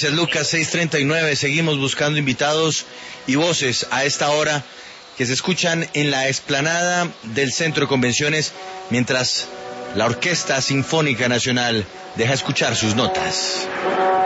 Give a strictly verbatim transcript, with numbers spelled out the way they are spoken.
Gracias, Lucas. seis treinta y nueve. Seguimos buscando invitados y voces a esta hora que se escuchan en la explanada del Centro de Convenciones mientras la Orquesta Sinfónica Nacional deja escuchar sus notas.